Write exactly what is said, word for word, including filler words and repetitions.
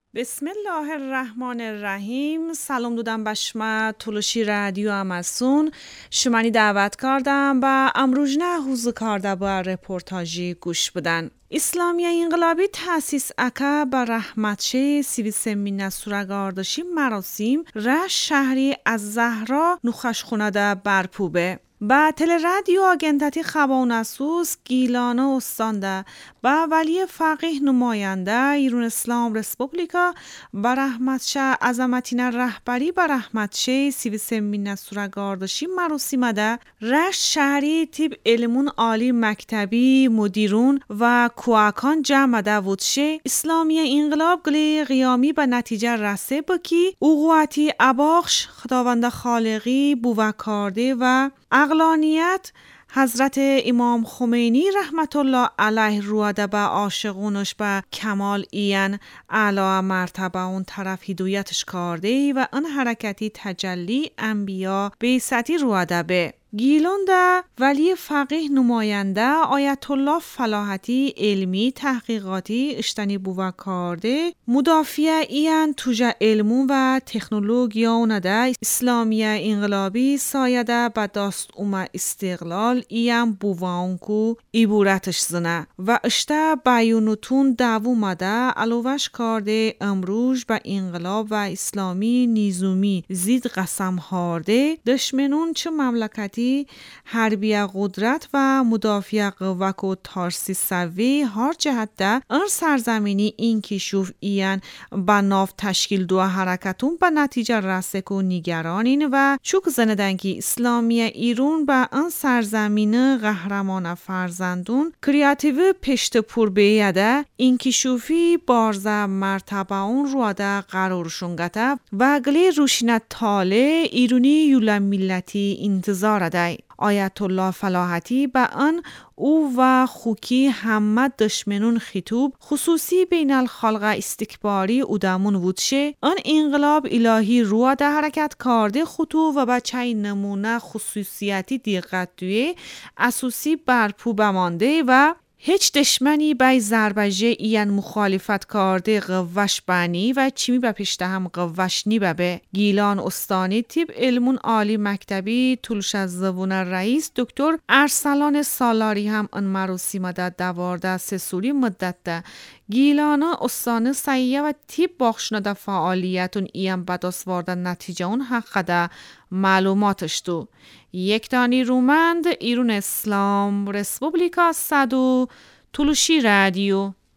بسم الله الرحمن الرحیم. سلام دودم بشما تلوشی رادیو اماسون شمانی دعوت کردم و امروز نه حوز کرده با رپورتاجی گوش بدن. اسلامیه انقلابی تأسیس اکا با رحمتشه سی و سمین سورگاردشی مراسم رش شهری از زهرا نخش خونده برپوبه. با تل رادیو آگنتاتی خباوناسوس گیلانه استانده با ولی فقیه نماینده ایران اسلام رسپوبلیکا با رحمتشه عظمتین رهبری با رحمتشه سی و سمین سورگاردشی مراسم ده رشت شهری تیب علمون عالی مکتبی مدیرون و کوهکان جمع ده ودشه اسلامی انقلاب گلی قیامی به نتیجه رسه بکی اوقواتی اباخش خداوند خالقی بوکارده و عقلانیت حضرت امام خمینی رحمت الله علیه رواده به عاشقونش به کمال این اعلی مرتبه اون طرف هدایتش کرده و اون حرکتی تجلی انبیا به سطی رواده به گیلان ده ولی فقیه نماینده آیت الله فلاحتی علمی تحقیقاتی اشتنی بوه کرده مدافع این توجه علمون و تکنولوژیون ده اسلامی انقلابی سایده به دست اومه استقلال این بوانکو ایبورتش زنه و اشته بیانوتون دعو مده علوش کرده امروز به انقلاب و اسلامی نیزومی زید قسم هارده دشمنون چه مملکتی حربی قدرت و مدافع قوک و تارسی سوی هر جهت ده ار سرزمینی این کشوف این با ناف تشکیل دو حرکتون به نتیجه رسک و نگرانین و چوک زندگی اسلامی ایرون به ان سرزمین قهرمان فرزندون کریاتیو پشت پر بیاده این کشوفی بارزه مرتبه اون رواده قرارشون گته و گلی روشینت تاله ایرونی یولا ملتی انتظار ده آیت الله فلاحتی به آن او و خوکی همه دشمنون خطوب خصوصی بین الخلق استکباری ادامون وودشه آن انقلاب الهی رو ده حرکت کرده خطوب و بچه نمونه خصوصیتی دقت دوی اساسی برپو بمانده و هیچ دشمنی بای زربجه این مخالفت کرده قوش بانی و چیمی به پشت هم قوش نی به گیلان استانی تیب علمون عالی مکتبی طولش از زبون رئیس دکتر ارسلان سالاری هم ان مراسم ده دوارده سه سوری مدت ده گیلان استان سیه و تیب باخشنه ده فعالیتون ایم بداس واردن نتیجه اون حق ده معلوماتش دو یک دانی رومند ایران اسلام رسپوبلیکا صدو تلوشی رادیو